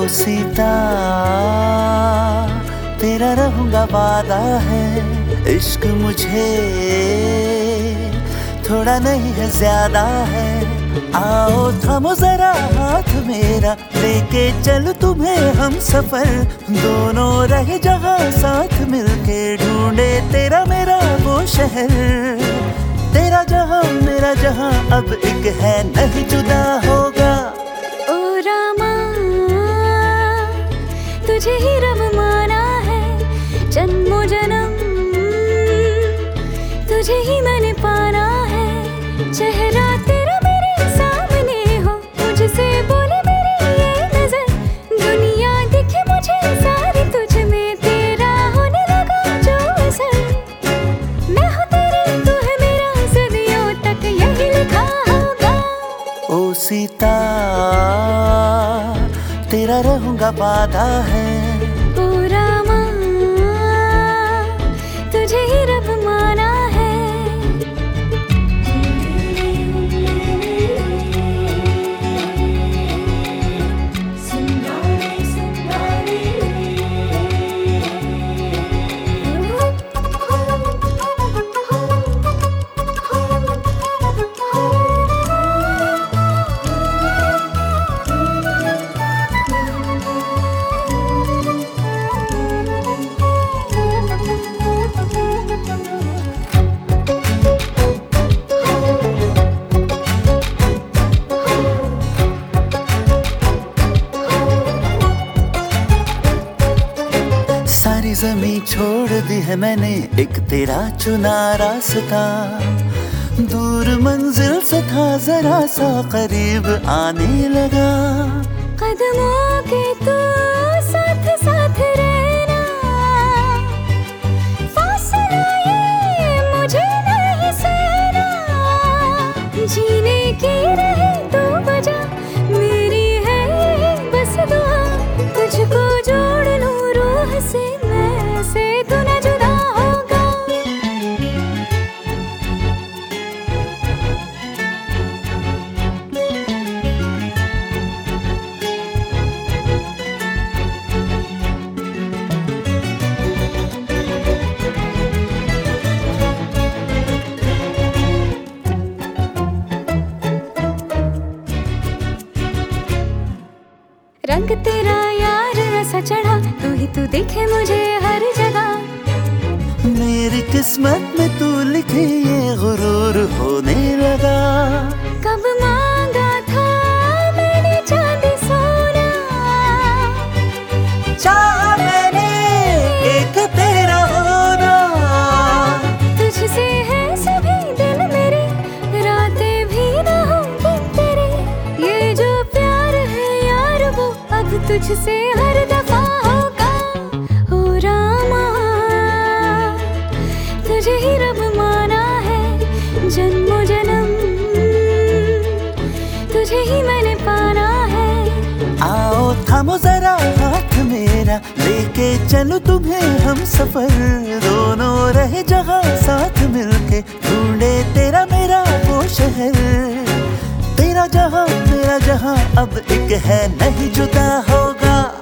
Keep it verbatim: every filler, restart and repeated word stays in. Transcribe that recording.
सीता तेरा रहूंगा वादा है, इश्क मुझे थोड़ा नहीं है ज्यादा है। आओ थामो जरा हाथ मेरा, लेके चल तुम्हें हम सफर, दोनों रहे जहाँ साथ मिलके ढूंढे तेरा मेरा वो शहर। तेरा जहाँ मेरा जहाँ अब एक है, नहीं जुदा होगा। ओ रामा तुझे ही रब माना है, जन्मों जन्म तुझे ही मैंने पाना है। चेहरा तेरा मेरे सामने हो, मुझसे बोले मेरी ये नजर, दुनिया दिखे मुझे सारी तुझ में, तेरा होने लगा जो असर। मैं हूँ तेरी तू है मेरा, सदियों तक यही लिखा होगा। ओ सीता तेरा रहूंगा वादा है। ओ रामा तुझे ही रब माना है। सारी ज़मीं छोड़ दी है मैंने, एक तेरा चुना रास्ता, दूर मंजिल से था जरा सा करीब आने लगा। कदमों के तू साथ साथ रहना, फासला ये मुझे नहीं सहना। जीने की रहे तो वजह मेरी है यही बस दुआ, तुझको जोड़ लूं रूह से मैं, से तू न जुदा होगा। रंग तेरा यार ऐसा चढ़ा, तू ही तू दिखे मुझे हर जगह। मेरी किस्मत में तू लिखे ये गुरूर होने लगा। कब मांगा था मैंने चांदी सोना, चाहा मैंने एक तेरा होना। तुझसे है सभी दिन मेरे, रातें भी ना होंगी तेरे। ये जो प्यार है यार वो अब तुझसे हर दफा होगा। हो रामा तुझे ही रब माना है, जन्मों जन्म तुझे ही मैंने पाना है। आओ थामो जरा हाथ मेरा, लेके चलो तुम्हें हम सफर, दोनों रहे जहाँ साथ मिलके ढूंढे तेरा मेरा वो शहर। तेरा जहाँ मेरा जहाँ अब एक है, नहीं जुदा होगा।